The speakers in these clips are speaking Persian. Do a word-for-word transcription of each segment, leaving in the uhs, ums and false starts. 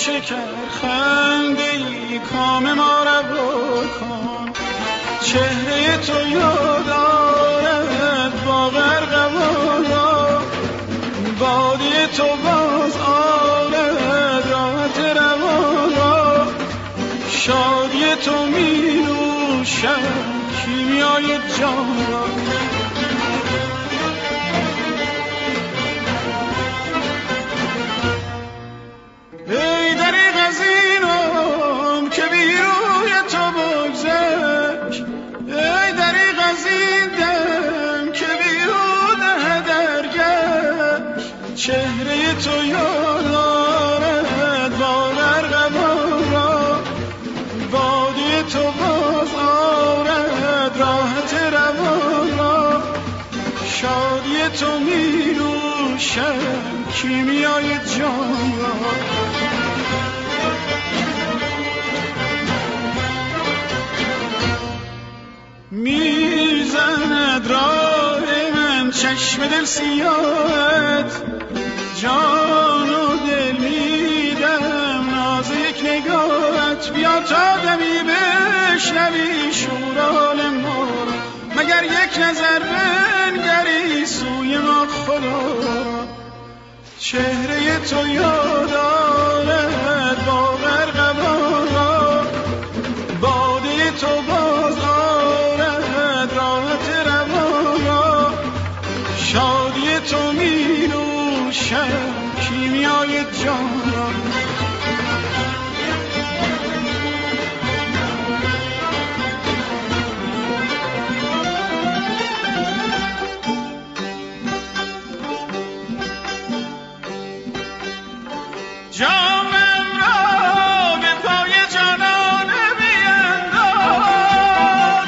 شکر خنده‌ای کام ما روا کن. چهره تو یاد آرد با غرقوانا، باده تو باز آرد راحت روانا. شادی تو می نوشد کیمیای جان را. ای دریغ از اینم که بی روی تو بگذشت، ای دریغ از این دم که بیهوده درگشت. چهره تو یاد آرد با غرقوانا، باده تو باز آرد راحت روانا. شادی تو می نوشد کیمیای جان را. میزند راه من چشم دل سیاهت، جان و دل میدم ناز یک نگاهت. بیا تا دمی بشنوی شورال ما، مگر یک نظر بنگری سوی ما خدا. چهره تو یاد آرد با غرقوانا، باده تو باز آرد راحت روانا. شادی تو می نوشد کیمیای جان را. جامم را به پای جانان بینداز،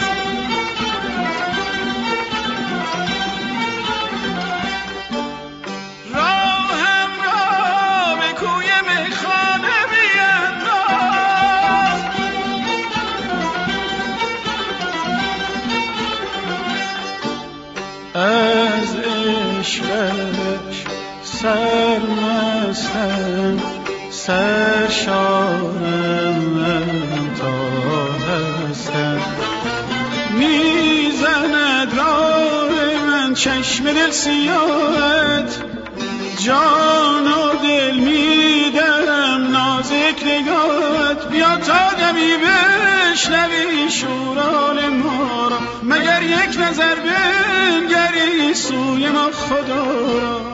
راهم را به کوی میخانه بینداز. از عشقش سرمستم، سرشارم تا هستم. میزند راه من چشم دل سیاهت، جان و دل میدم نازک نگاهت. بیا تا دمی بشنوی شورال ما را، مگر یک نظر بنگری سوی ما خدا را.